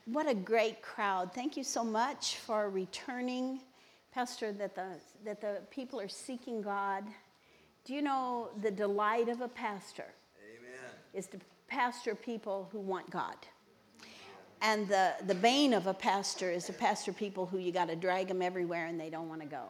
What a great crowd. Thank you so much for returning. Pastor, that the people are seeking God. Do you know the delight of a pastor? Amen. Is to pastor people who want God. And the bane of a pastor is to pastor people who you got to drag them everywhere and they don't want to go.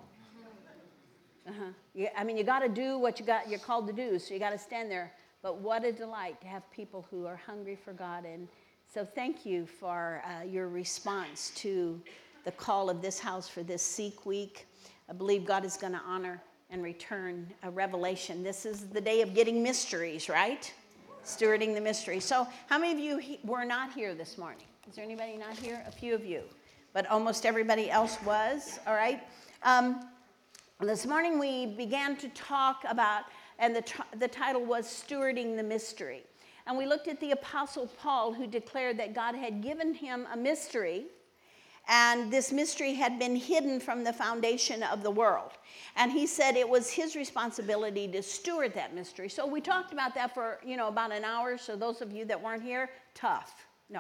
You got to do what you're called to do, so you got to stand there. But what a delight to have people who are hungry for God. And so thank you for your response to the call of this house for this Seek Week. I believe God is going to honor and return a revelation. This is the day of getting mysteries, right? Stewarding the mystery. So how many of you were not here this morning? Is there anybody not here? A few of you. But almost everybody else was, all right? This morning we began to talk about, and the title was Stewarding the Mystery. And we looked at the Apostle Paul, who declared that God had given him a mystery, and this mystery had been hidden from the foundation of the world. And he said it was his responsibility to steward that mystery. So we talked about that for, about an hour. So those of you that weren't here, tough. No.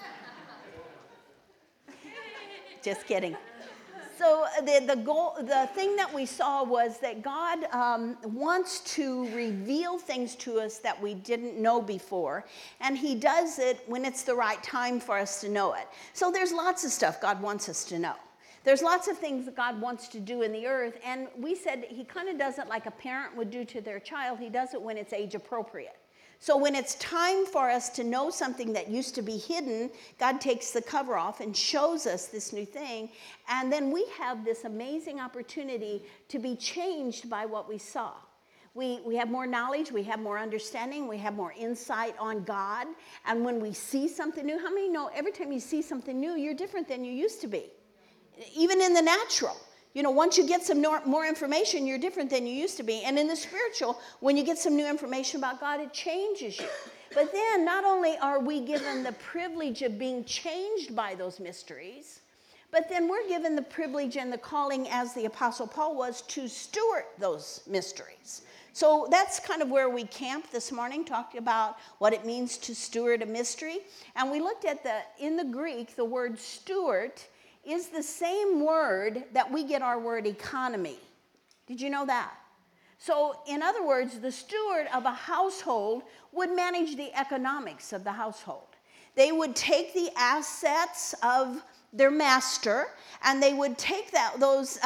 Just kidding. So the thing that we saw was that God wants to reveal things to us that we didn't know before, and he does it when it's the right time for us to know it. So there's lots of stuff God wants us to know. There's lots of things that God wants to do in the earth, and we said he kind of does it like a parent would do to their child. He does it when it's age appropriate. So when it's time for us to know something that used to be hidden, God takes the cover off and shows us this new thing. And then we have this amazing opportunity to be changed by what we saw. We have more knowledge, we have more understanding, we have more insight on God. And when we see something new, how many know every time you see something new, you're different than you used to be? Even in the natural. Once you get some more information, you're different than you used to be. And in the spiritual, when you get some new information about God, it changes you. But then not only are we given the privilege of being changed by those mysteries, but then we're given the privilege and the calling, as the Apostle Paul was, to steward those mysteries. So that's kind of where we camped this morning, talking about what it means to steward a mystery. And we looked at in the Greek, the word steward is the same word that we get our word economy. Did you know that? So, in other words, the steward of a household would manage the economics of the household. They would take the assets of their master, and they would take those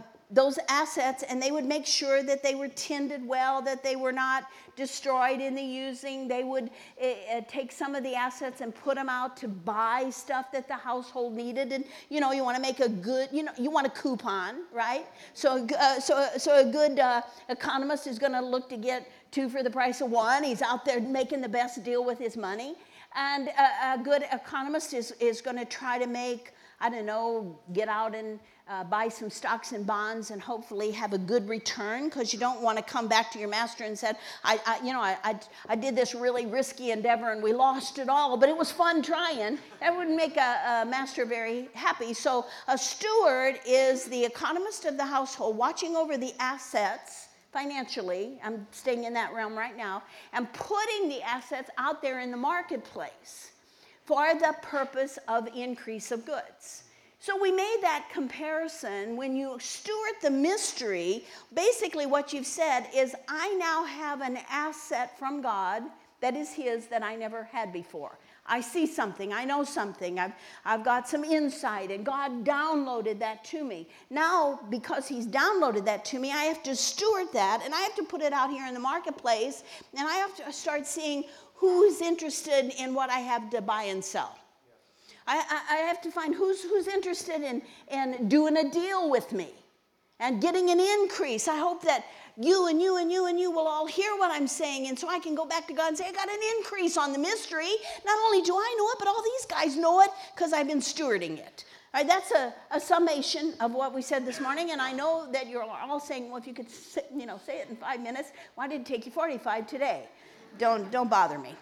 assets, and they would make sure that they were tended well, that they were not destroyed in the using. They would take some of the assets and put them out to buy stuff that the household needed. And you want to make a good, you want a coupon, right? So a good economist is going to look to get 2 for the price of 1. He's out there making the best deal with his money. And a good economist is going to try to make, get out and buy some stocks and bonds and hopefully have a good return, because you don't want to come back to your master and said, I did this really risky endeavor and we lost it all, but it was fun trying. That wouldn't make a master very happy. So a steward is the economist of the household, watching over the assets financially. I'm staying in that realm right now, and putting the assets out there in the marketplace for the purpose of increase of goods. So we made that comparison. When you steward the mystery, basically what you've said is, I now have an asset from God that is his that I never had before. I see something, I know something, I've got some insight, and God downloaded that to me. Now, because he's downloaded that to me, I have to steward that, and I have to put it out here in the marketplace, and I have to start seeing who's interested in what I have to buy and sell. I have to find who's interested in doing a deal with me and getting an increase. I hope that you and you and you and you will all hear what I'm saying, and so I can go back to God and say, I got an increase on the mystery. Not only do I know it, but all these guys know it because I've been stewarding it. All right, that's a summation of what we said this morning, and I know that you're all saying, well, if you could say it in 5 minutes, why did it take you 45 today? Don't bother me.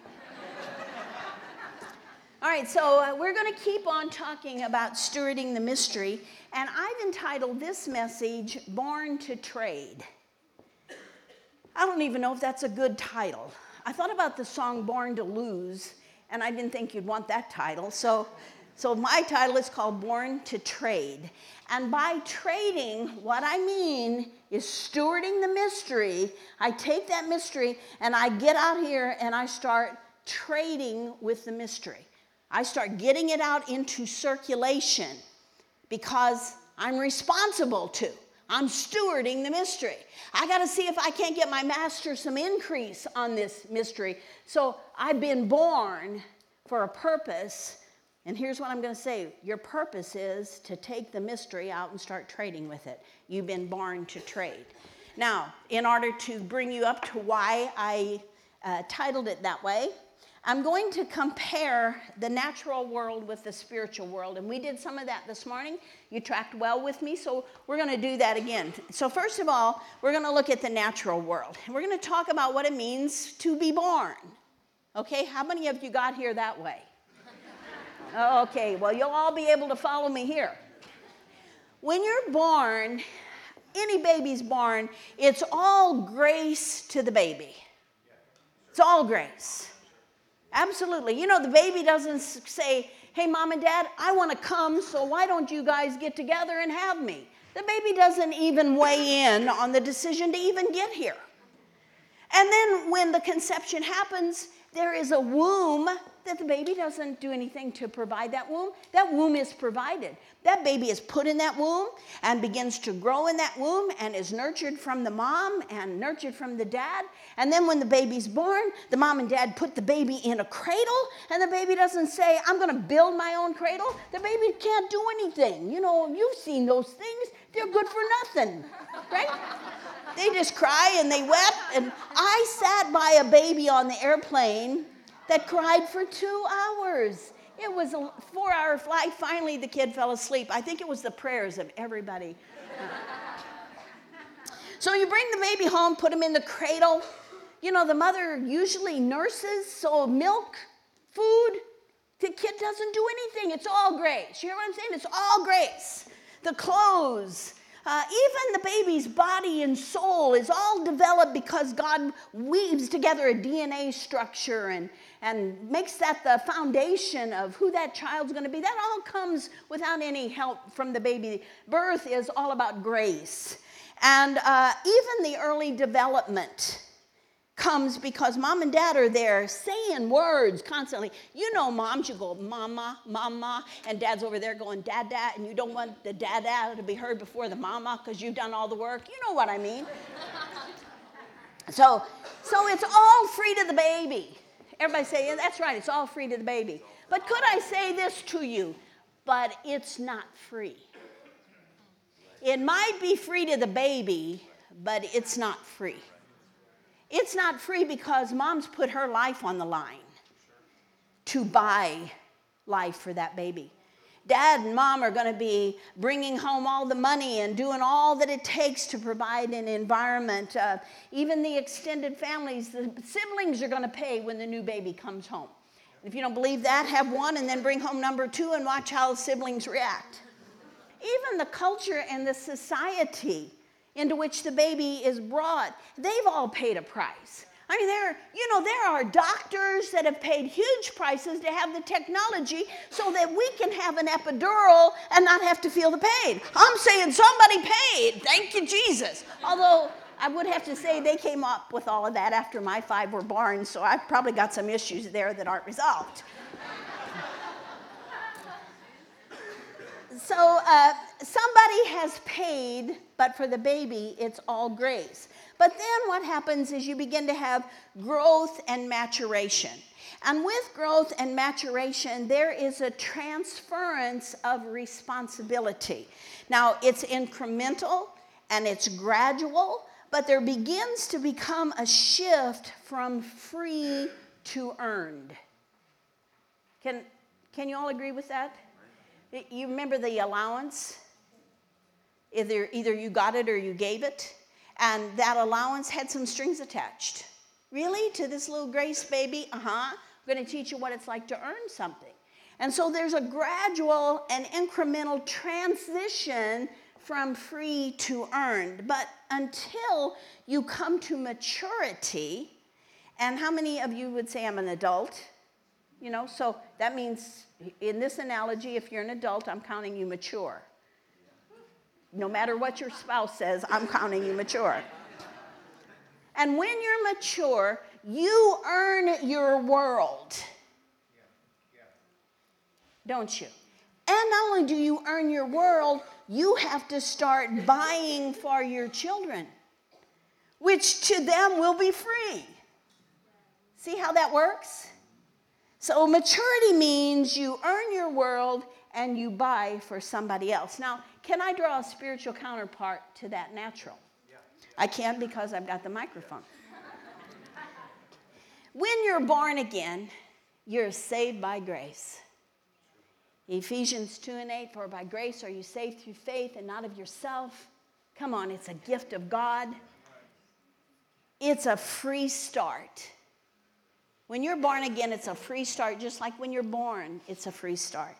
All right, so we're going to keep on talking about stewarding the mystery, and I've entitled this message, Born to Trade. I don't even know if that's a good title. I thought about the song Born to Lose, and I didn't think you'd want that title, so So my title is called Born to Trade. And by trading, what I mean is stewarding the mystery. I take that mystery and I get out here and I start trading with the mystery. I start getting it out into circulation because I'm responsible to. I'm stewarding the mystery. I got to see if I can't get my master some increase on this mystery. So I've been born for a purpose. And here's what I'm going to say. Your purpose is to take the mystery out and start trading with it. You've been born to trade. Now, in order to bring you up to why I titled it that way, I'm going to compare the natural world with the spiritual world. And we did some of that this morning. You tracked well with me, so we're going to do that again. So first of all, we're going to look at the natural world. And we're going to talk about what it means to be born. Okay, how many of you got here that way? Okay, well, you'll all be able to follow me here. When you're born, any baby's born, it's all grace to the baby. It's all grace. Absolutely. You know, the baby doesn't say, hey, mom and dad, I want to come, so why don't you guys get together and have me? The baby doesn't even weigh in on the decision to even get here. And then when the conception happens, there is a womb that the baby doesn't do anything to provide that womb. That womb is provided. That baby is put in that womb and begins to grow in that womb and is nurtured from the mom and nurtured from the dad. And then when the baby's born, the mom and dad put the baby in a cradle, and the baby doesn't say, I'm going to build my own cradle. The baby can't do anything. You know, you've seen those things. They're good for nothing, right? They just cry and they wept. And I sat by a baby on the airplane that cried for 2 hours. It was a 4-hour flight. Finally, the kid fell asleep. I think it was the prayers of everybody. So you bring the baby home, put him in the cradle. You know, the mother usually nurses, so milk, food, the kid doesn't do anything. It's all grace. You hear what I'm saying? It's all grace. The clothes, even the baby's body and soul is all developed because God weaves together a DNA structure and makes that the foundation of who that child's going to be. That all comes without any help from the baby. Birth is all about grace. And even the early development comes because mom and dad are there saying words constantly. You know, moms, you go, mama, mama, and dad's over there going, dad, dad, and you don't want the dad, dad to be heard before the mama because you've done all the work. You know what I mean. So it's all free to the baby. Everybody say, yeah, that's right, it's all free to the baby. But could I say this to you? But it's not free. It might be free to the baby, but it's not free. It's not free because mom's put her life on the line to buy life for that baby. Dad and mom are going to be bringing home all the money and doing all that it takes to provide an environment. Even the extended families, the siblings are going to pay when the new baby comes home. If you don't believe that, have one and then bring home number 2 and watch how the siblings react. Even the culture and the society into which the baby is brought, they've all paid a price. I mean, there are doctors that have paid huge prices to have the technology so that we can have an epidural and not have to feel the pain. I'm saying somebody paid. Thank you, Jesus. Although I would have to say they came up with all of that after my 5 were born, so I've probably got some issues there that aren't resolved. So somebody has paid, but for the baby, it's all grace. But then what happens is you begin to have growth and maturation. And with growth and maturation, there is a transference of responsibility. Now, it's incremental and it's gradual, but there begins to become a shift from free to earned. Can you all agree with that? You remember the allowance? Either you got it or you gave it. And that allowance had some strings attached. Really? To this little Grace baby? I'm going to teach you what it's like to earn something. And so there's a gradual and incremental transition from free to earned. But until you come to maturity, and how many of you would say I'm an adult? So that means, in this analogy, if you're an adult, I'm counting you mature. No matter what your spouse says, I'm counting you mature. And when you're mature, you earn your world. Don't you? And not only do you earn your world, you have to start buying for your children, which to them will be free. See how that works? So maturity means you earn your world and you buy for somebody else. Now, can I draw a spiritual counterpart to that natural? Yeah. I can't because I've got the microphone. When you're born again, you're saved by grace. Ephesians 2:8, for by grace are you saved through faith and not of yourself. Come on, it's a gift of God. It's a free start. When you're born again, it's a free start, just like when you're born, it's a free start.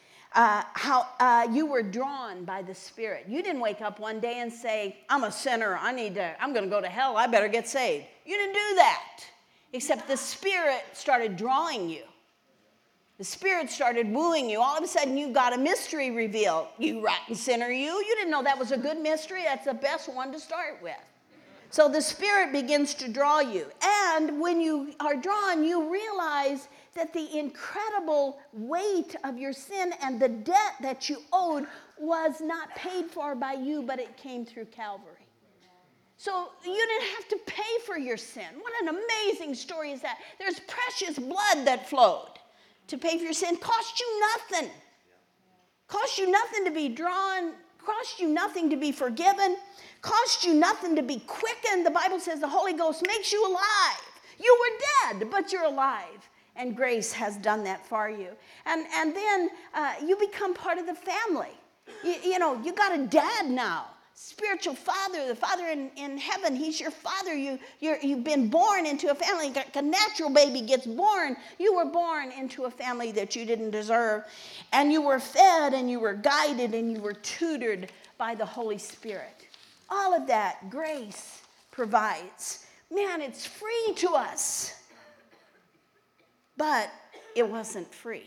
You were drawn by the Spirit. You didn't wake up one day and say, I'm a sinner, I'm going to go to hell, I better get saved. You didn't do that, except the Spirit started drawing you. The Spirit started wooing you. All of a sudden, you got a mystery revealed. You rotten sinner, you didn't know that was a good mystery. That's the best one to start with. So the Spirit begins to draw you. And when you are drawn, you realize that the incredible weight of your sin and the debt that you owed was not paid for by you, but it came through Calvary. So you didn't have to pay for your sin. What an amazing story is that? There's precious blood that flowed to pay for your sin. Cost you nothing. Cost you nothing to be drawn. Cost you nothing to be forgiven. Cost you nothing to be quickened. The Bible says the Holy Ghost makes you alive. You were dead, but you're alive. And grace has done that for you. And then you become part of the family. You got a dad now. Spiritual father, the Father in heaven, he's your father. You've been born into a family. Like a natural baby gets born. You were born into a family that you didn't deserve. And you were fed and you were guided and you were tutored by the Holy Spirit. All of that grace provides. Man, it's free to us. But it wasn't free.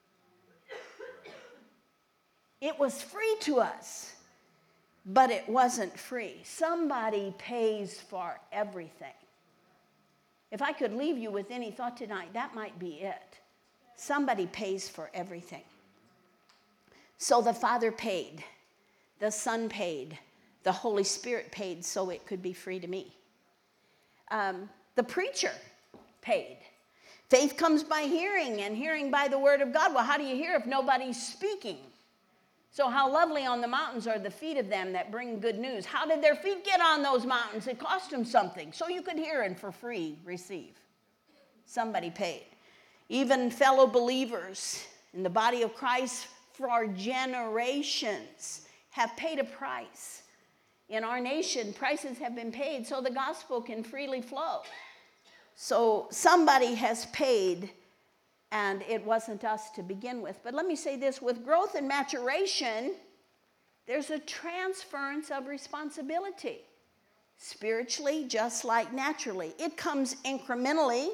It was free to us, but it wasn't free. Somebody pays for everything. If I could leave you with any thought tonight, that might be it. Somebody pays for everything. So the Father paid, the Son paid, the Holy Spirit paid so it could be free to me. The preacher paid. Faith comes by hearing, and hearing by the word of God. Well, how do you hear if nobody's speaking? So how lovely on the mountains are the feet of them that bring good news. How did their feet get on those mountains? It cost them something. So you could hear and for free receive. Somebody paid. Even fellow believers in the body of Christ for generations have paid a price. In our nation, prices have been paid so the gospel can freely flow. So somebody has paid, and it wasn't us to begin with. But let me say this, with growth and maturation, there's a transference of responsibility. Spiritually, just like naturally. It comes incrementally.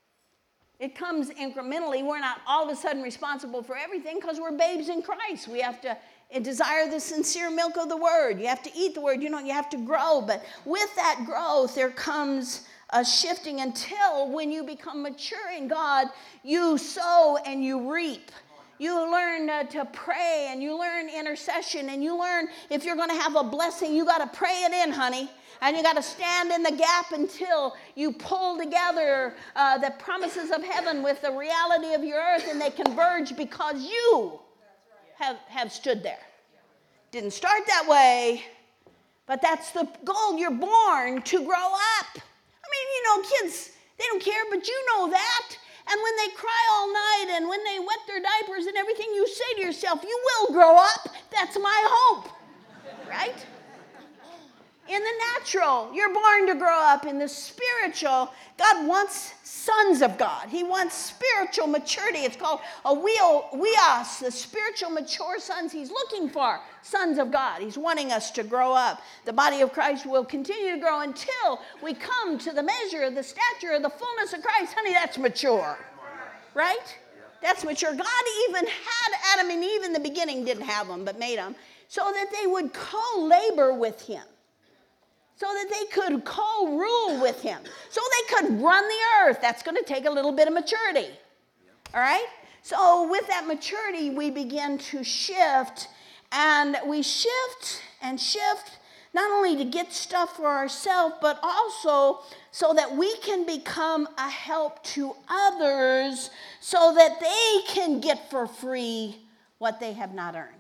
We're not all of a sudden responsible for everything because we're babes in Christ. We have to desire the sincere milk of the word. You have to eat the word. You have to grow. But with that growth, there comes a shifting until when you become mature in God, you sow and you reap. You learn to pray and you learn intercession and you learn if you're going to have a blessing, you got to pray it in, honey. And you got to stand in the gap until you pull together the promises of heaven with the reality of your earth and they converge because you have stood there. Didn't start that way, but that's the goal. You're born to grow up. Kids, they don't care, but you know that. And when they cry all night and when they wet their diapers and everything, you say to yourself, you will grow up. That's my hope, right? In the natural, you're born to grow up. In the spiritual, God wants sons of God. He wants spiritual maturity. It's called a weos, the spiritual mature sons he's looking for, sons of God. He's wanting us to grow up. The body of Christ will continue to grow until we come to the measure of the stature of the fullness of Christ. Honey, that's mature. right? That's mature. God even had Adam and Eve in the beginning, didn't have them, but made them, so that they would co-labor with him, so that they could co-rule with him, so they could run the earth. That's going to take a little bit of maturity, all right? So with that maturity, we begin to shift, and we shift and shift, not only to get stuff for ourselves, but also so that we can become a help to others so that they can get for free what they have not earned.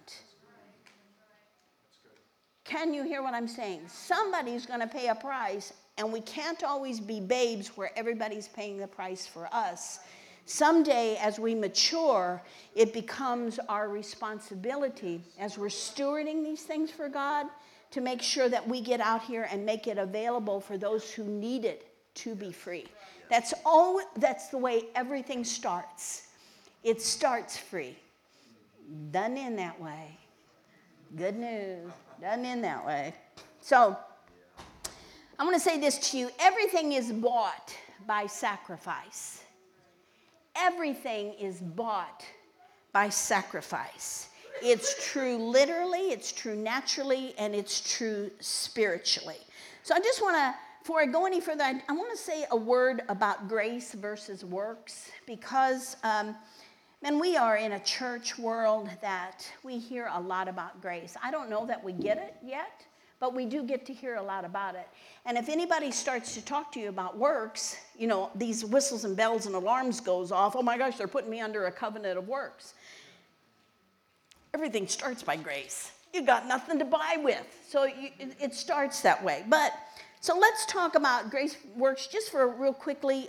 Can you hear what I'm saying? Somebody's going to pay a price, and we can't always be babes where everybody's paying the price for us. Someday, as we mature, it becomes our responsibility as we're stewarding these things for God to make sure that we get out here and make it available for those who need it to be free. That's the way everything starts. It starts free. Doesn't end that way. Good news. Doesn't end that way. So, I want to say this to you. Everything is bought by sacrifice. Everything is bought by sacrifice. It's true literally, it's true naturally, and it's true spiritually. So I just want to, before I go any further, I want to say a word about grace versus works, because, man, we are in a church world that we hear a lot about grace. I don't know that we get it yet, but we do get to hear a lot about it. And if anybody starts to talk to you about works, you know, these whistles and bells and alarms goes off. Oh my gosh, they're putting me under a covenant of works. Everything starts by grace. You got nothing to buy with. So it starts that way. But, so let's talk about grace works just for real quickly.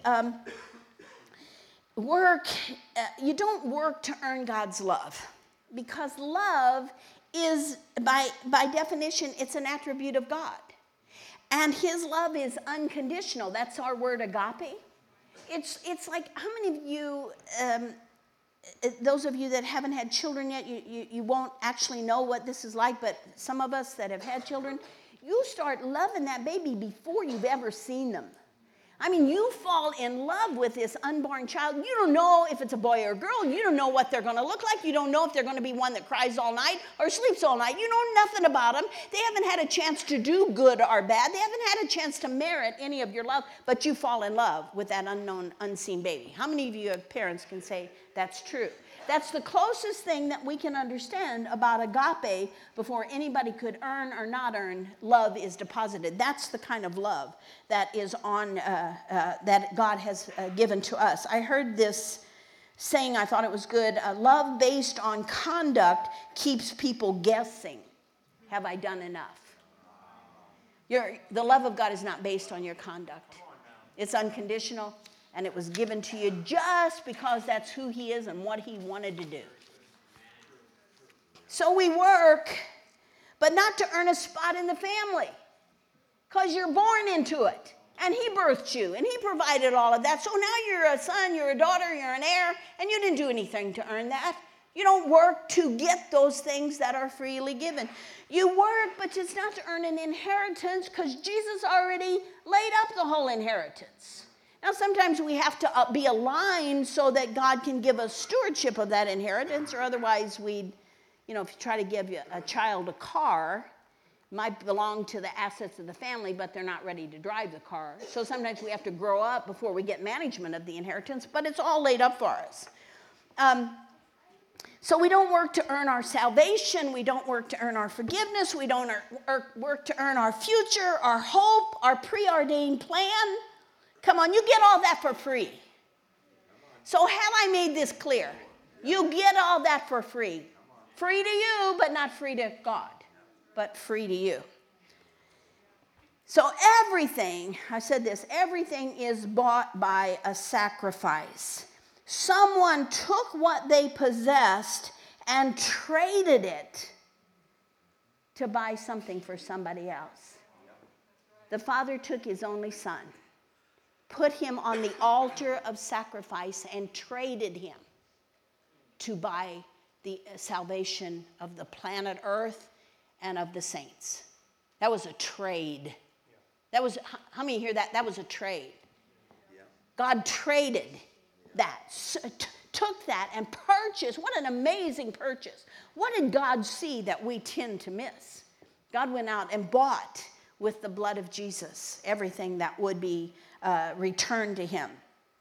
Work, you don't work to earn God's love, because love is, by definition, it's an attribute of God. And his love is unconditional. That's our word, agape. It's like, how many of you, those of you that haven't had children yet, you won't actually know what this is like, but some of us that have had children, you start loving that baby before you've ever seen them. I mean, you fall in love with this unborn child. You don't know if it's a boy or a girl. You don't know what they're going to look like. You don't know if they're going to be one that cries all night or sleeps all night. You know nothing about them. They haven't had a chance to do good or bad. They haven't had a chance to merit any of your love, but you fall in love with that unknown, unseen baby. How many of you as parents can say that's true? That's the closest thing that we can understand about agape. Before anybody could earn or not earn, love is deposited. That's the kind of love that is on, that God has given to us. I heard this saying, I thought it was good. Love based on conduct keeps people guessing. Have I done enough? The love of God is not based on your conduct. It's unconditional. And it was given to you just because that's who he is and what he wanted to do. So we work, but not to earn a spot in the family, because you're born into it. And he birthed you, and he provided all of that. So now you're a son, you're a daughter, you're an heir, and you didn't do anything to earn that. You don't work to get those things that are freely given. You work, but it's not to earn an inheritance, because Jesus already laid up the whole inheritance. Now, sometimes we have to be aligned so that God can give us stewardship of that inheritance, or otherwise we'd, you know, if you try to give a child a car, it might belong to the assets of the family, but they're not ready to drive the car. So sometimes we have to grow up before we get management of the inheritance, but it's all laid up for us. So we don't work to earn our salvation. We don't work to earn our forgiveness. We don't work to earn our future, our hope, our preordained plan. Come on, you get all that for free. So have I made this clear? You get all that for free. Free to you, but not free to God, but free to you. So everything, I said this, everything is bought by a sacrifice. Someone took what they possessed and traded it to buy something for somebody else. The Father took his only son, put him on the altar of sacrifice, and traded him to buy the salvation of the planet Earth and of the saints. That was a trade. That was, how many hear that? That was a trade. God traded that, took that and purchased. What an amazing purchase. What did God see that we tend to miss? God went out and bought with the blood of Jesus everything that would be returned to him.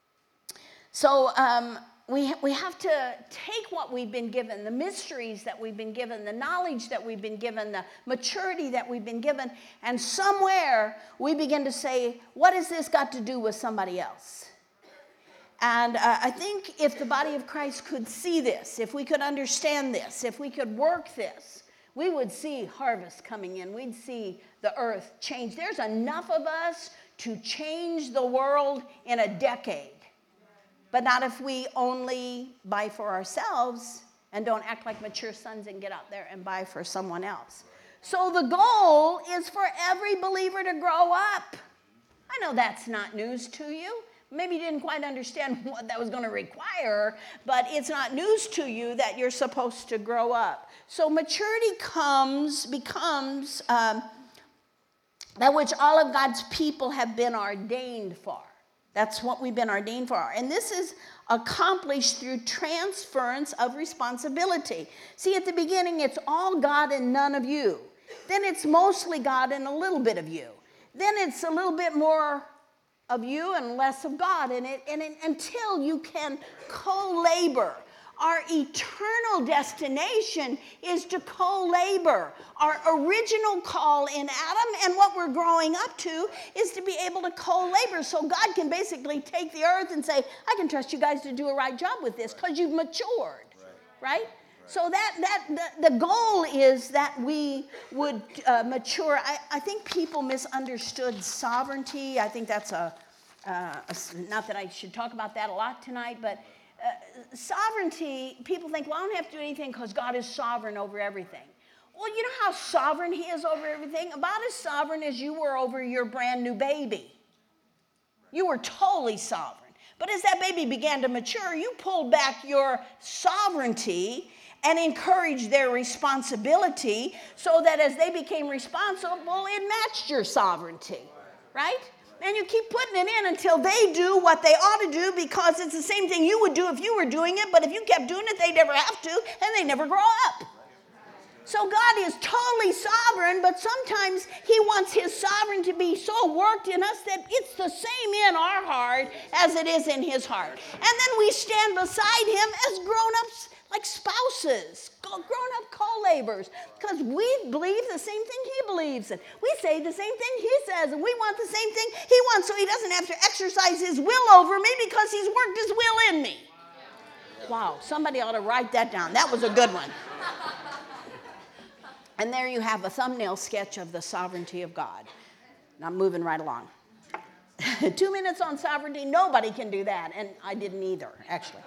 So we have to take what we've been given, the mysteries that we've been given, the knowledge that we've been given, the maturity that we've been given, and somewhere we begin to say, what has this got to do with somebody else? And I think if the body of Christ could see this, if we could understand this, if we could work this, we would see harvest coming in. We'd see the earth change. There's enough of us to change the world in a decade. But not if we only buy for ourselves and don't act like mature sons and get out there and buy for someone else. So the goal is for every believer to grow up. I know that's not news to you. Maybe you didn't quite understand what that was going to require, but it's not news to you that you're supposed to grow up. So maturity becomes that which all of God's people have been ordained for. That's what we've been ordained for. And this is accomplished through transference of responsibility. See, at the beginning, it's all God and none of you. Then it's mostly God and a little bit of you. Then it's a little bit more of you and less of God in it, until you can co-labor. Our eternal destination is to co-labor. Our original call in Adam and what we're growing up to is to be able to co-labor. So God can basically take the earth and say, I can trust you guys to do a right job with this because you've matured, right? So the goal is that we would mature. I think people misunderstood sovereignty. I think that's not that I should talk about that a lot tonight, but sovereignty, people think, well, I don't have to do anything because God is sovereign over everything. Well, you know how sovereign he is over everything? About as sovereign as you were over your brand new baby. You were totally sovereign. But as that baby began to mature, you pulled back your sovereignty and encouraged their responsibility so that as they became responsible, it matched your sovereignty, right? And you keep putting it in until they do what they ought to do, because it's the same thing you would do if you were doing it, but if you kept doing it, they never have to, and they never grow up. So God is totally sovereign, but sometimes he wants his sovereignty to be so worked in us that it's the same in our heart as it is in his heart. And then we stand beside him as grown-ups, like spouses, grown-up co-laborers, because we believe the same thing he believes in. We say the same thing he says, and we want the same thing he wants, so he doesn't have to exercise his will over me because he's worked his will in me. Wow, somebody ought to write that down. That was a good one. And there you have a thumbnail sketch of the sovereignty of God. And I'm moving right along. 2 minutes on sovereignty, nobody can do that, and I didn't either, actually.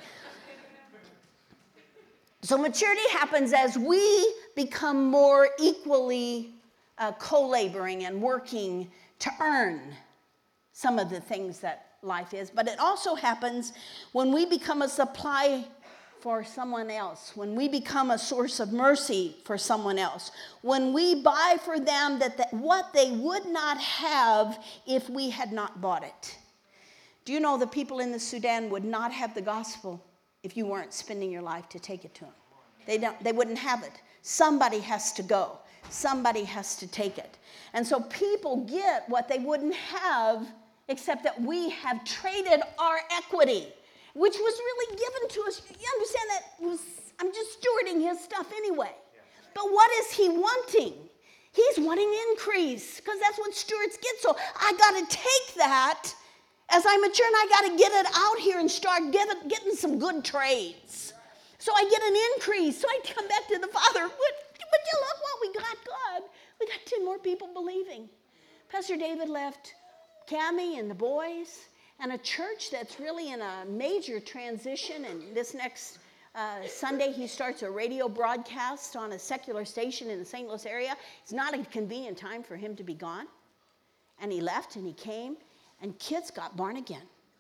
So maturity happens as we become more equally co-laboring and working to earn some of the things that life is. But it also happens when we become a supply for someone else, when we become a source of mercy for someone else, when we buy for them what they would not have if we had not bought it. Do you know the people in the Sudan would not have the gospel if you weren't spending your life to take it to them? They wouldn't have it. Somebody has to go. Somebody has to take it. And so people get what they wouldn't have, except that we have traded our equity, which was really given to us. You understand that I'm just stewarding his stuff anyway. But what is he wanting? He's wanting increase, because that's what stewards get. So I got to take that as I mature, and I got to get it out here and start getting some good trades. So I get an increase. So I come back to the Father. Would you look what we got, God? We got 10 more people believing. Pastor David left Cammie and the boys and a church that's really in a major transition. And this next Sunday, he starts a radio broadcast on a secular station in the St. Louis area. It's not a convenient time for him to be gone. And he left and he came, and kids got born again.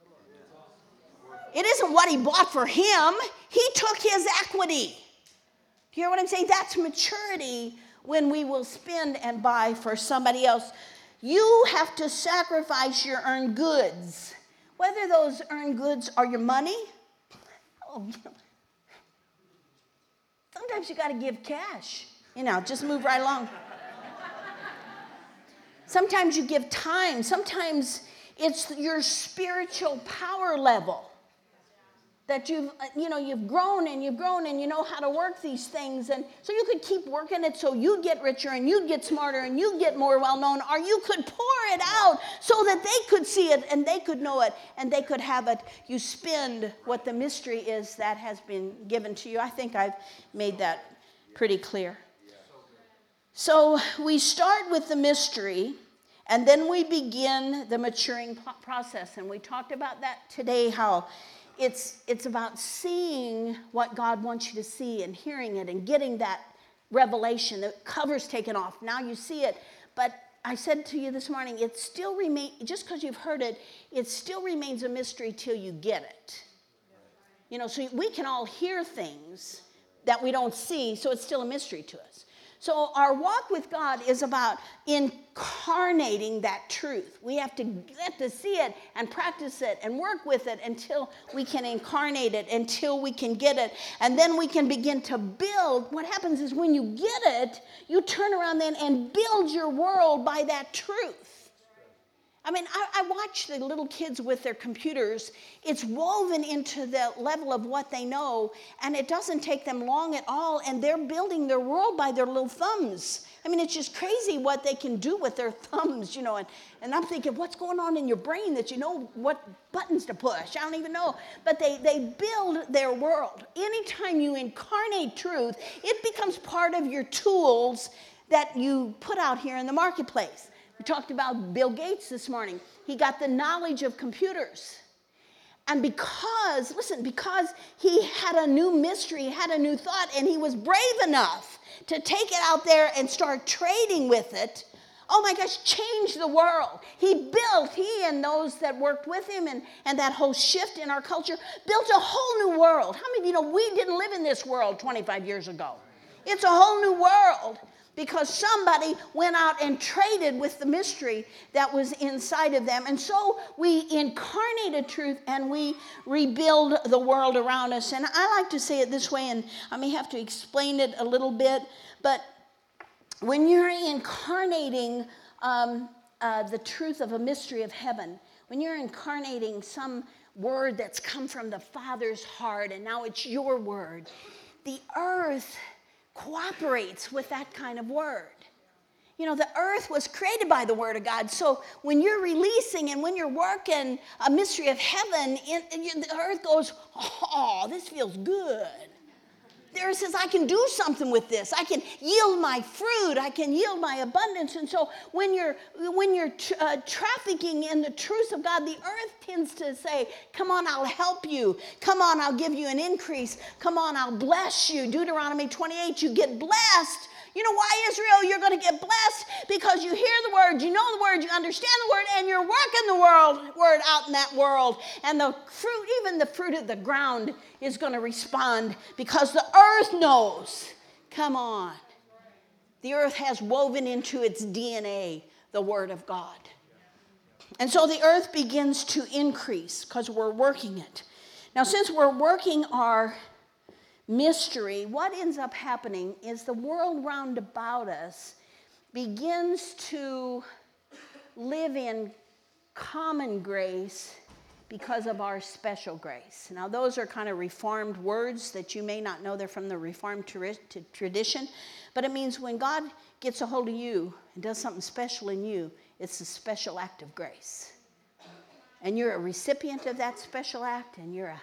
It isn't what he bought for him. He took his equity. Do you hear what I'm saying? That's maturity, when we will spend and buy for somebody else. You have to sacrifice your earned goods. Whether those earned goods are your money, oh, sometimes you got to give cash. Just move right along. Sometimes you give time. Sometimes it's your spiritual power level that you've grown and you know how to work these things. And so you could keep working it so you get richer and you get smarter and you get more well-known, or you could pour it out so that they could see it and they could know it and they could have it. You spend what the mystery is that has been given to you. I think I've made that pretty clear. So we start with the mystery, and then we begin the maturing process. And we talked about that today, how it's about seeing what God wants you to see and hearing it and getting that revelation. The cover's taken off. Now you see it. But I said to you this morning, it still remains, just because you've heard it, it still remains a mystery till you get it. So we can all hear things that we don't see, so it's still a mystery to us. So our walk with God is about incarnating that truth. We have to get to see it and practice it and work with it until we can incarnate it, until we can get it. And then we can begin to build. What happens is when you get it, you turn around then and build your world by that truth. I watch the little kids with their computers. It's woven into the level of what they know, and it doesn't take them long at all, and they're building their world by their little thumbs. It's just crazy what they can do with their thumbs, and I'm thinking, what's going on in your brain that you know what buttons to push? I don't even know. But they build their world. Anytime you incarnate truth, it becomes part of your tools that you put out here in the marketplace. We talked about Bill Gates this morning. He got the knowledge of computers. And because he had a new mystery, had a new thought, and he was brave enough to take it out there and start trading with it, oh my gosh, changed the world. He and those that worked with him and that whole shift in our culture, built a whole new world. How many of you know we didn't live in this world 25 years ago? It's a whole new world. Because somebody went out and traded with the mystery that was inside of them. And so we incarnated truth and we rebuild the world around us. And I like to say it this way, and I may have to explain it a little bit, but when you're incarnating the truth of a mystery of heaven, when you're incarnating some word that's come from the Father's heart and now it's your word, the earth cooperates with that kind of word. The earth was created by the word of God. So when you're releasing and when you're working a mystery of heaven, the earth goes, oh, this feels good. The earth says, I can do something with this. I can yield my fruit. I can yield my abundance. And so when you're trafficking in the truth of God, the earth tends to say, come on, I'll help you. Come on, I'll give you an increase. Come on, I'll bless you. Deuteronomy 28, you get blessed. You know why, Israel, you're going to get blessed? Because you hear the word, you know the word, you understand the word, and you're working the word out in that world. And the fruit, even the fruit of the ground, is going to respond because the earth knows. Come on. The earth has woven into its DNA the word of God. And so the earth begins to increase because we're working it. Now, since we're working our mystery, what ends up happening is the world round about us begins to live in common grace because of our special grace. Now, those are kind of Reformed words that you may not know. They're from the Reformed tradition. But it means when God gets a hold of you and does something special in you, it's a special act of grace. And you're a recipient of that special act, and you're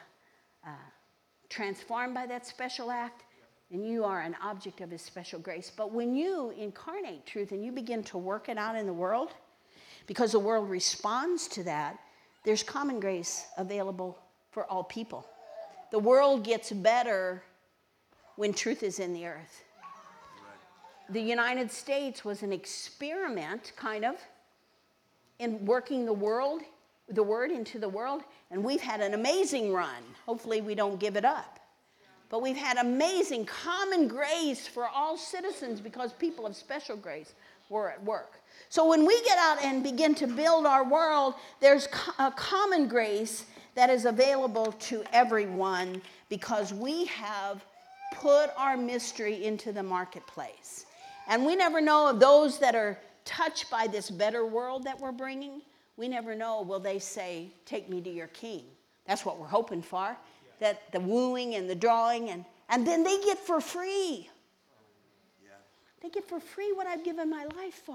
transformed by that special act, and you are an object of his special grace. But when you incarnate truth and you begin to work it out in the world, because the world responds to that, there's common grace available for all people. The world gets better when truth is in the earth. The United States was an experiment, kind of, in working the word into the world, and we've had an amazing run. Hopefully we don't give it up. But we've had amazing common grace for all citizens because people of special grace were at work. So when we get out and begin to build our world, there's a common grace that is available to everyone because we have put our mystery into the marketplace. And we never know of those that are touched by this better world that we're bringing. We never know, will they say, take me to your king? That's what we're hoping for, that the wooing and the drawing, and then they get for free. They get for free what I've given my life for.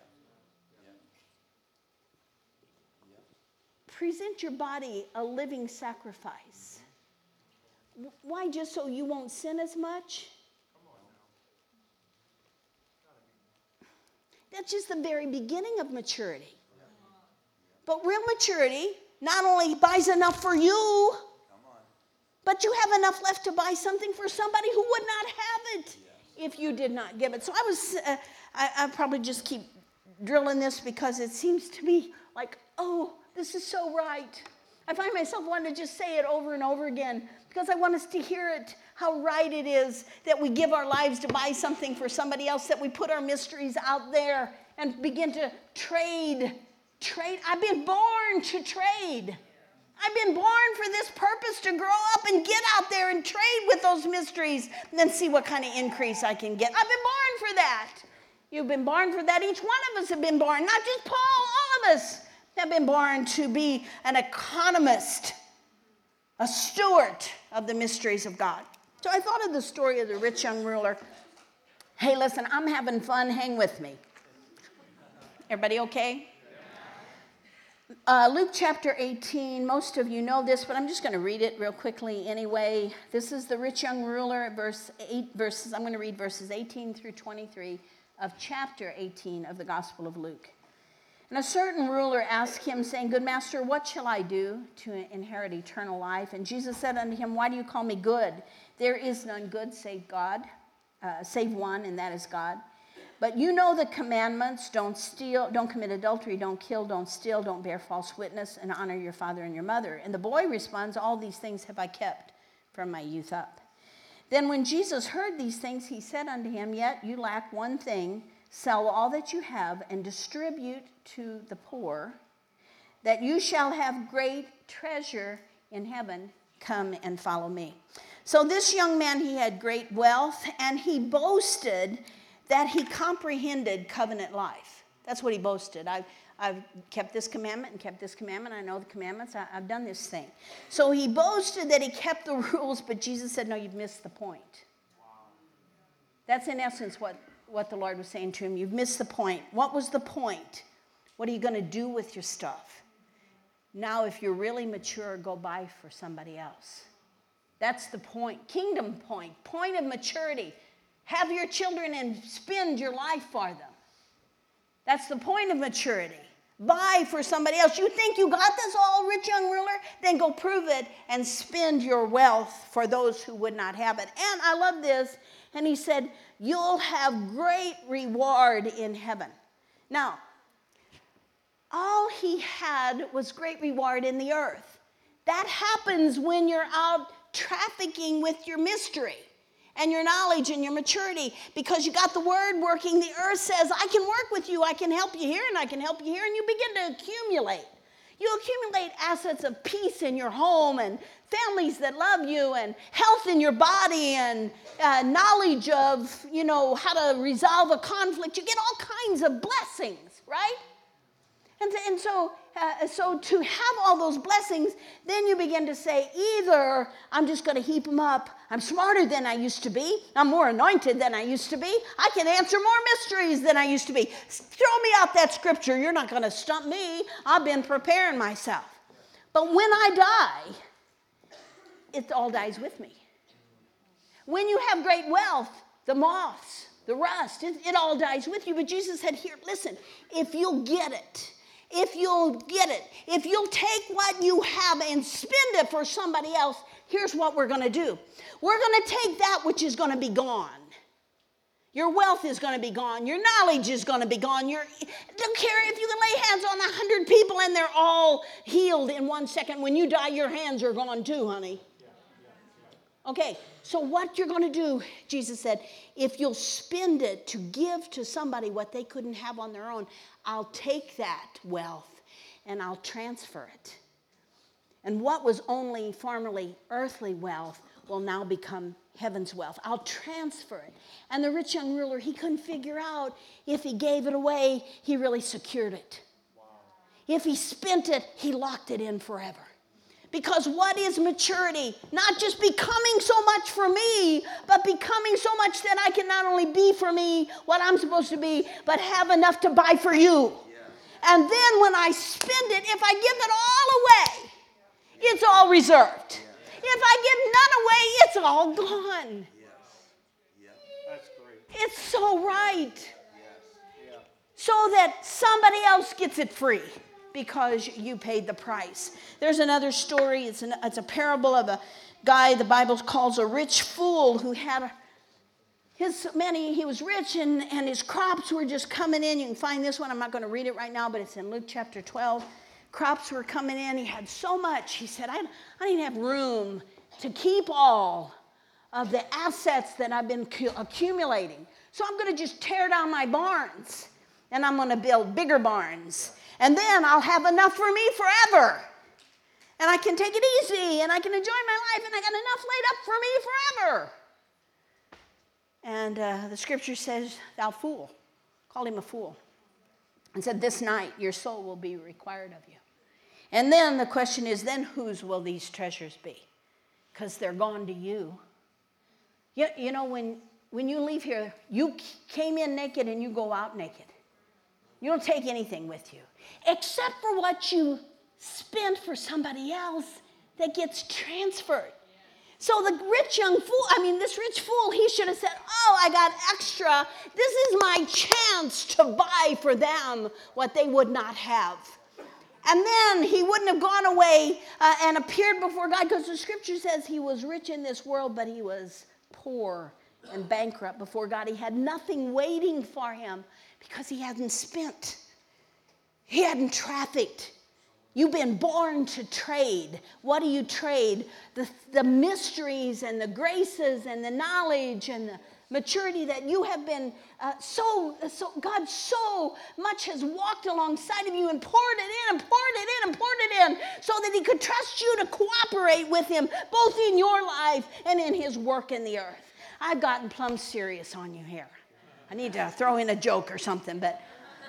Present your body a living sacrifice. Why? Just so you won't sin as much? That's just the very beginning of maturity. But real maturity not only buys enough for you, but you have enough left to buy something for somebody who would not have it if you did not give it. So I probably just keep drilling this because it seems to me like, oh, this is so right. I find myself wanting to just say it over and over again because I want us to hear it, how right it is that we give our lives to buy something for somebody else, that we put our mysteries out there and begin to trade. I've been born to trade. I've been born for this purpose, to grow up and get out there and trade with those mysteries and then see what kind of increase I can get. I've been born for that. You've been born for that. Each one of us have been born, not just Paul, all of us have been born to be an economist, a steward of the mysteries of God. So I thought of the story of the rich young ruler. Hey, listen, I'm having fun. Hang with me. Everybody okay? Luke chapter 18, most of you know this, but I'm just going to read it real quickly anyway. This is the rich young ruler, I'm going to read verses 18 through 23 of chapter 18 of the Gospel of Luke. And a certain ruler asked him, saying, Good master, what shall I do to inherit eternal life? And Jesus said unto him, Why do you call me good? There is none good save God, save one, and that is God. But you know the commandments: don't steal, don't commit adultery, don't kill, don't steal, don't bear false witness, and honor your father and your mother. And the boy responds, All these things have I kept from my youth up. Then when Jesus heard these things, he said unto him, Yet you lack one thing. Sell all that you have and distribute to the poor, that you shall have great treasure in heaven. Come and follow me. So this young man, he had great wealth, and he boasted that he comprehended covenant life. That's what he boasted. I've kept this commandment and kept this commandment. I know the commandments. I've done this thing. So he boasted that he kept the rules, but Jesus said, no, you've missed the point. That's in essence what the Lord was saying to him. You've missed the point. What was the point? What are you going to do with your stuff? Now, if you're really mature, go buy for somebody else. That's the point. Kingdom point. Point of maturity. Have your children and spend your life for them. That's the point of maturity. Buy for somebody else. You think you got this all, rich young ruler? Then go prove it and spend your wealth for those who would not have it. And I love this. And he said, you'll have great reward in heaven. Now, all he had was great reward in the earth. That happens when you're out trafficking with your mystery and your knowledge and your maturity, because you got the word working. The earth says, I can work with you. I can help you here and I can help you here. And you begin to accumulate. You accumulate assets of peace in your home and families that love you and health in your body and knowledge of, how to resolve a conflict. You get all kinds of blessings, right? And so to have all those blessings, then you begin to say, either I'm just going to heap them up. I'm smarter than I used to be. I'm more anointed than I used to be. I can answer more mysteries than I used to be. Throw me out that scripture. You're not going to stump me. I've been preparing myself. But when I die, it all dies with me. When you have great wealth, the moths, the rust, it all dies with you. But Jesus said, here, listen, if you'll get it, if you'll take what you have and spend it for somebody else, here's what we're going to do. We're going to take that which is going to be gone. Your wealth is going to be gone. Your knowledge is going to be gone. Don't care if you can lay hands on 100 people and they're all healed in 1 second. When you die, your hands are gone too, honey. Okay, so what you're going to do, Jesus said, if you'll spend it to give to somebody what they couldn't have on their own, I'll take that wealth and I'll transfer it. And what was only formerly earthly wealth will now become heaven's wealth. I'll transfer it. And the rich young ruler, he couldn't figure out if he gave it away, he really secured it. Wow. If he spent it, he locked it in forever. Because what is maturity? Not just becoming so much for me, but becoming so much that I can not only be for me what I'm supposed to be, but have enough to buy for you. Yeah. And then when I spend it, if I give it all away, it's all reserved. Yeah. If I give none away, it's all gone. Yes. Yeah. That's great. It's so right. Yes. Yeah. So that somebody else gets it free because you paid the price. There's another story. It's a parable of a guy the Bible calls a rich fool who had he was rich and his crops were just coming in. You can find this one. I'm not going to read it right now, but it's in Luke chapter 12. Crops were coming in. He had so much. He said, I didn't have room to keep all of the assets that I've been accumulating. So I'm going to just tear down my barns, and I'm going to build bigger barns. And then I'll have enough for me forever. And I can take it easy, and I can enjoy my life, and I got enough laid up for me forever. And the scripture says, thou fool, called him a fool, and said, this night your soul will be required of you. And then the question is, then whose will these treasures be? Because they're gone to you. You know, when you leave here, you came in naked and you go out naked. You don't take anything with you, except for what you spent for somebody else that gets transferred. So the this rich fool, he should have said, oh, I got extra. This is my chance to buy for them what they would not have. And then he wouldn't have gone away and appeared before God, because the scripture says he was rich in this world, but he was poor and bankrupt before God. He had nothing waiting for him because he hadn't spent. He hadn't trafficked. You've been born to trade. What do you trade? The mysteries and the graces and the knowledge and the maturity that you have been God so much has walked alongside of you and poured it in and poured it in and poured it in so that he could trust you to cooperate with him both in your life and in his work in the earth. I've gotten plumb serious on you here. I need to throw in a joke or something, but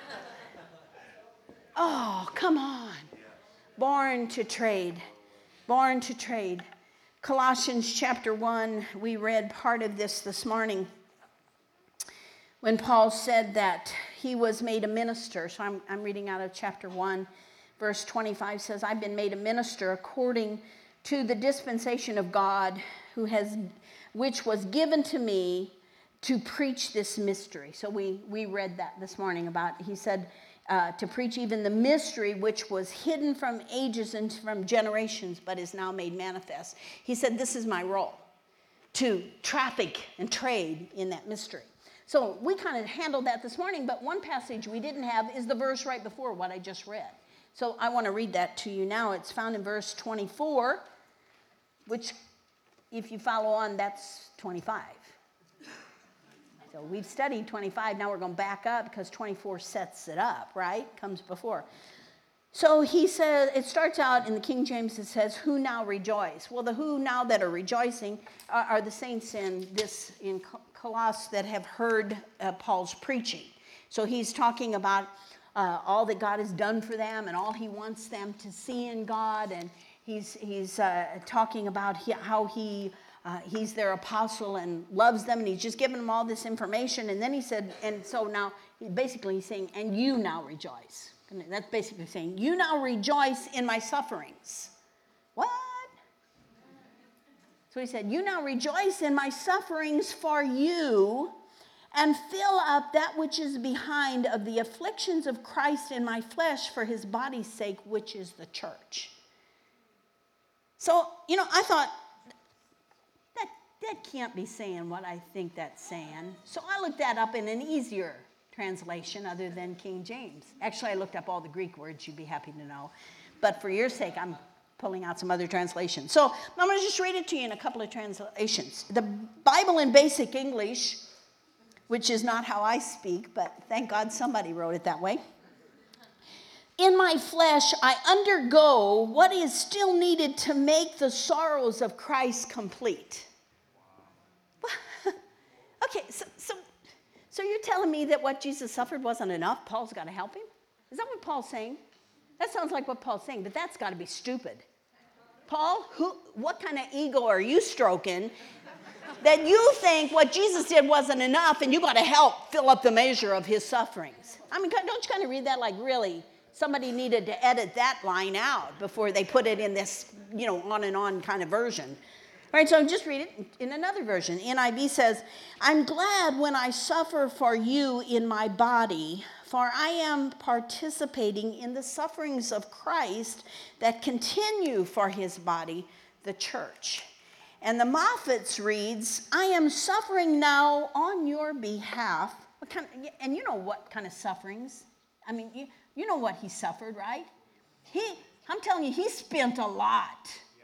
oh, come on. Born to trade. Born to trade. Colossians chapter 1, we read part of this morning when Paul said that he was made a minister. So I'm reading out of chapter 1, verse 25 says, I've been made a minister according to the dispensation of God which was given to me to preach this mystery. So we read that this morning about, he said, to preach even the mystery which was hidden from ages and from generations, but is now made manifest. He said, this is my role, to traffic and trade in that mystery. So we kind of handled that this morning, but one passage we didn't have is the verse right before what I just read. So I want to read that to you now. It's found in verse 24, which if you follow on, that's 25. So we've studied 25, now we're going to back up because 24 sets it up, right? Comes before. So he says, it starts out in the King James, it says, who now rejoice? Well, the who now that are rejoicing are the saints in Colossus that have heard Paul's preaching. So he's talking about all that God has done for them and all he wants them to see in God. And he's talking about how he's their apostle and loves them, and he's just giving them all this information. And then he said, and so now basically he's saying, and you now rejoice. And that's basically saying, you now rejoice in my sufferings. What? So he said, you now rejoice in my sufferings for you, and fill up that which is behind of the afflictions of Christ in my flesh for his body's sake, which is the church. So, I thought, that can't be saying what I think that's saying. So I looked that up in an easier translation other than King James. Actually, I looked up all the Greek words, you'd be happy to know. But for your sake, I'm pulling out some other translations. So I'm going to just read it to you in a couple of translations. The Bible in Basic English, which is not how I speak, but thank God somebody wrote it that way. in my flesh, I undergo what is still needed to make the sorrows of Christ complete. Okay, so you're telling me that what Jesus suffered wasn't enough? Paul's got to help him? Is that what Paul's saying? That sounds like what Paul's saying, but that's got to be stupid. Paul, what kind of ego are you stroking that you think what Jesus did wasn't enough and you got to help fill up the measure of his sufferings? I mean, don't you kind of read that like, really? Somebody needed to edit that line out before they put it in this, on and on kind of version. All right, so just read it in another version. NIV says, I'm glad when I suffer for you in my body, for I am participating in the sufferings of Christ that continue for his body, the church. And the Moffat's reads, I am suffering now on your behalf. And you know what kind of sufferings? I mean, you know what he suffered, right? I'm telling you, he spent a lot.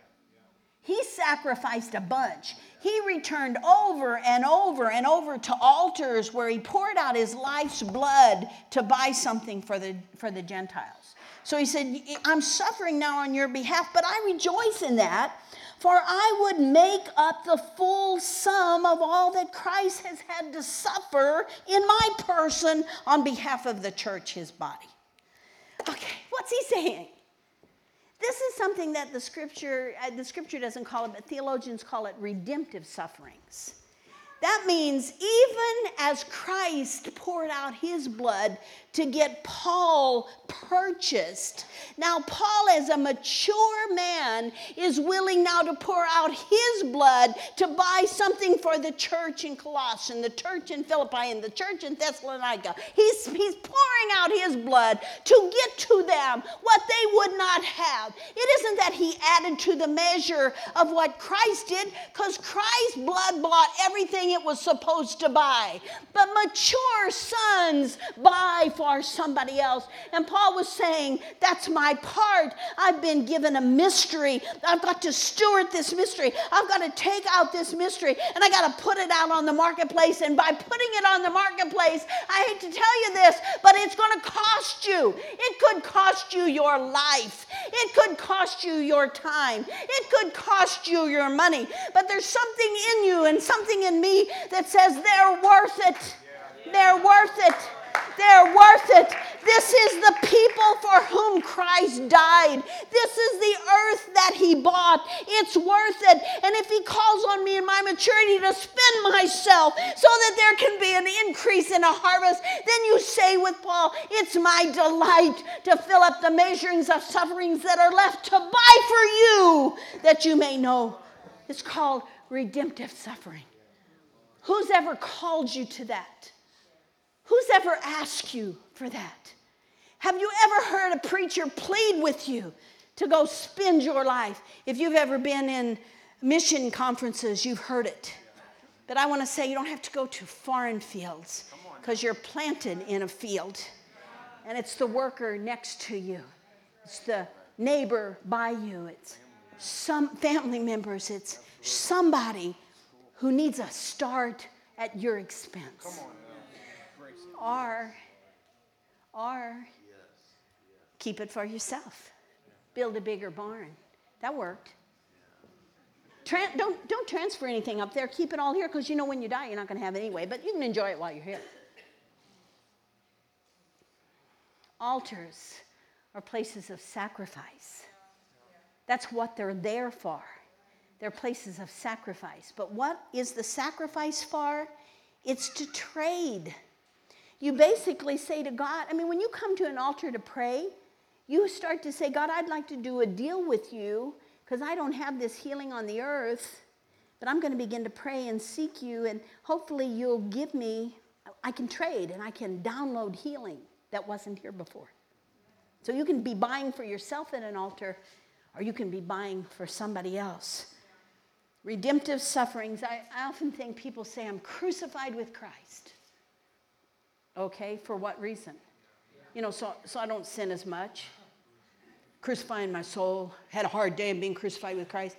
He sacrificed a bunch. He returned over and over and over to altars where he poured out his life's blood to buy something for the Gentiles. So he said, I'm suffering now on your behalf, but I rejoice in that, for I would make up the full sum of all that Christ has had to suffer in my person on behalf of the church, his body. Okay, what's he saying? This is something that the scripture doesn't call it, but theologians call it redemptive sufferings. That means even as Christ poured out his blood to get Paul purchased, now Paul as a mature man is willing now to pour out his blood to buy something for the church in Colossae, the church in Philippi, and the church in Thessalonica. He's pouring out his blood to get to them what they would not have. It isn't that he added to the measure of what Christ did, because Christ's blood bought everything it was supposed to buy. But mature sons buy for somebody else. And Paul was saying, that's my part. I've been given a mystery. I've got to steward this mystery. I've got to take out this mystery, and I got to put it out on the marketplace. And by putting it on the marketplace, I hate to tell you this, but it's going to cost you. It could cost you your life. It could cost you your time. It could cost you your money. But there's something in you and something in me that says they're worth it. They're worth it. They're worth it. This is the people for whom Christ died. This is the earth that he bought. It's worth it. And if he calls on me in my maturity to spend myself so that there can be an increase in a harvest, then you say with Paul, it's my delight to fill up the measurings of sufferings that are left to buy for you, that you may know. It's called redemptive suffering. Who's ever called you to that? Who's ever asked you for that? Have you ever heard a preacher plead with you to go spend your life? If you've ever been in mission conferences, you've heard it. But I want to say you don't have to go to foreign fields, because you're planted in a field. And it's the worker next to you. It's the neighbor by you. It's some family members. It's somebody who needs a start at your expense. Or keep it for yourself. Build a bigger barn. That worked. Don't transfer anything up there. Keep it all here, because you know when you die, you're not going to have it anyway. But you can enjoy it while you're here. Altars are places of sacrifice. That's what they're there for. They're places of sacrifice. But what is the sacrifice for? It's to trade. You basically say to God, when you come to an altar to pray, you start to say, God, I'd like to do a deal with you, because I don't have this healing on the earth, but I'm going to begin to pray and seek you, and hopefully you'll give me, I can trade and I can download healing that wasn't here before. So you can be buying for yourself at an altar, or you can be buying for somebody else. Redemptive sufferings. I often think people say, I'm crucified with Christ. Okay, for what reason? So I don't sin as much. Crucifying my soul. Had a hard day of being crucified with Christ.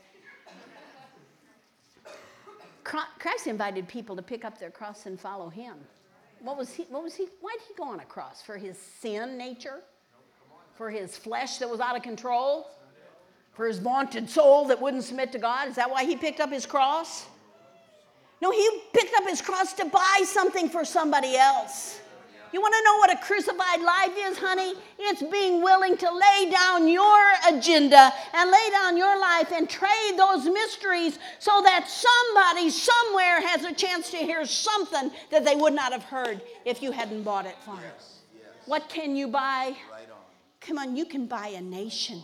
Christ invited people to pick up their cross and follow him. Why did he go on a cross? For his sin nature? For his flesh that was out of control? For his vaunted soul that wouldn't submit to God? Is that why he picked up his cross? No, he picked up his cross to buy something for somebody else. You want to know what a crucified life is, honey? It's being willing to lay down your agenda and lay down your life and trade those mysteries so that somebody somewhere has a chance to hear something that they would not have heard if you hadn't bought it for them. What can you buy? Come on, you can buy a nation.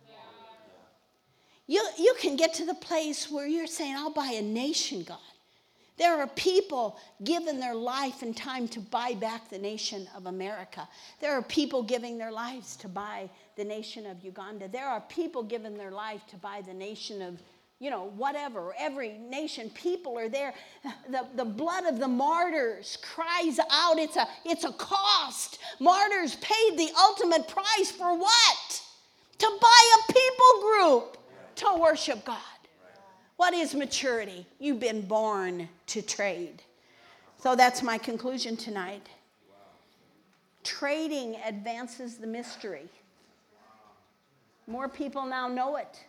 You can get to the place where you're saying, I'll buy a nation, God. There are people giving their life and time to buy back the nation of America. There are people giving their lives to buy the nation of Uganda. There are people giving their life to buy the nation of, whatever. Every nation, people are there. The blood of the martyrs cries out. It's a cost. Martyrs paid the ultimate price for what? To buy a people group to worship God. What is maturity? You've been born to trade. So that's my conclusion tonight. Trading advances the mystery. More people now know it.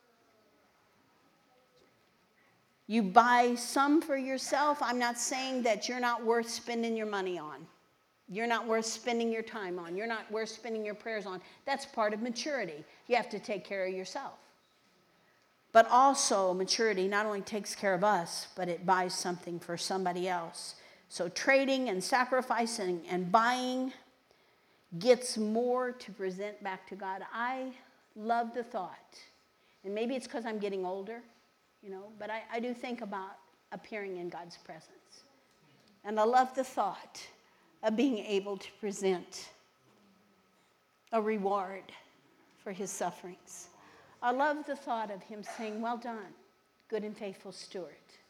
You buy some for yourself. I'm not saying that you're not worth spending your money on. You're not worth spending your time on. You're not worth spending your prayers on. That's part of maturity. You have to take care of yourself. But also, maturity not only takes care of us, but it buys something for somebody else. So trading and sacrificing and buying gets more to present back to God. I love the thought, and maybe it's because I'm getting older, but I do think about appearing in God's presence. And I love the thought of being able to present a reward for his sufferings. I love the thought of him saying, well done, good and faithful steward.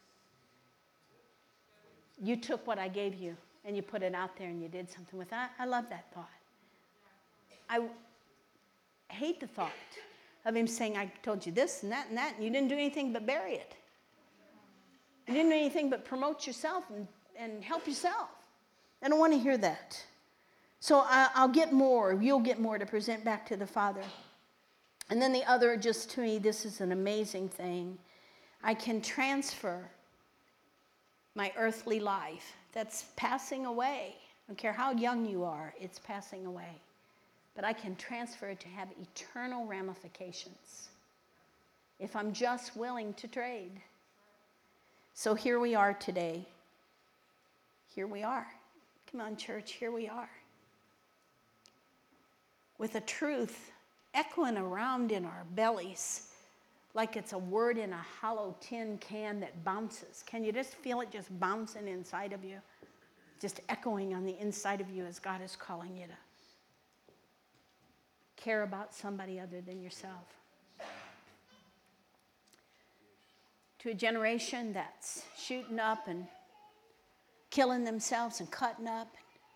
You took what I gave you and you put it out there and you did something with that. I love that thought. I hate the thought of him saying, I told you this and that, and you didn't do anything but bury it. You didn't do anything but promote yourself and help yourself. I don't want to hear that. So I'll get more, you'll get more to present back to the Father. And then the other, just to me, this is an amazing thing. I can transfer my earthly life that's passing away. I don't care how young you are, it's passing away. But I can transfer it to have eternal ramifications if I'm just willing to trade. So here we are today. Here we are. Come on, church, here we are. With a truth echoing around in our bellies like it's a word in a hollow tin can that bounces. Can you just feel it just bouncing inside of you? Just echoing on the inside of you as God is calling you to care about somebody other than yourself. To a generation that's shooting up and killing themselves and cutting up.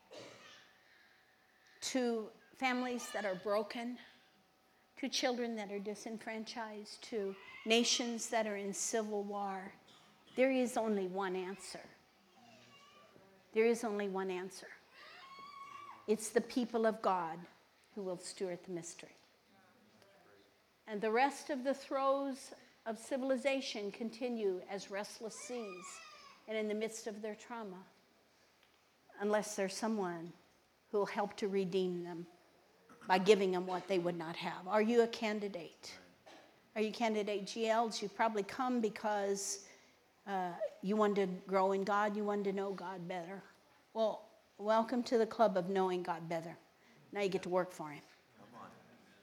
To families that are broken. To children that are disenfranchised, to nations that are in civil war. There is only one answer. There is only one answer. It's the people of God who will steward the mystery. And the rest of the throes of civilization continue as restless seas and in the midst of their trauma, unless there's someone who will help to redeem them by giving them what they would not have. Are you a candidate? Are you candidate GLs? You probably come because you want to grow in God, you want to know God better. Well, welcome to the club of knowing God better. Now you get to work for him. Come on.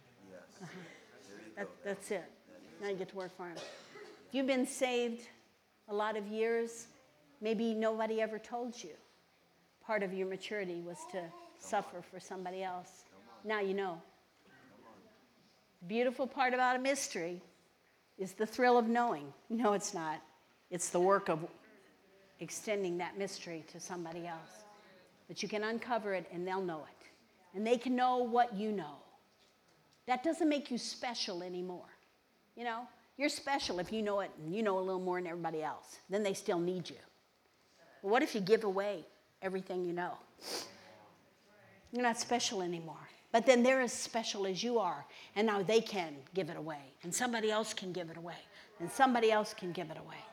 Yes. That's it. Now you get to work for him. If you've been saved a lot of years, maybe nobody ever told you. Part of your maturity was to suffer for somebody else. Now you know. The beautiful part about a mystery is the thrill of knowing. No, it's not. It's the work of extending that mystery to somebody else. But you can uncover it and they'll know it. And they can know what you know. That doesn't make you special anymore. You're special if you know it and you know a little more than everybody else. Then they still need you. But what if you give away everything you know? You're not special anymore. But then they're as special as you are. And now they can give it away. And somebody else can give it away. And somebody else can give it away.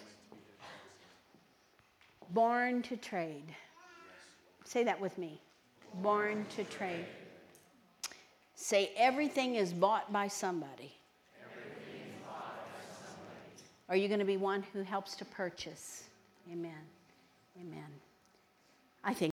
Born to trade. Say that with me. Born to trade. Say, everything is bought by somebody. Are you going to be one who helps to purchase? Amen. Amen. I think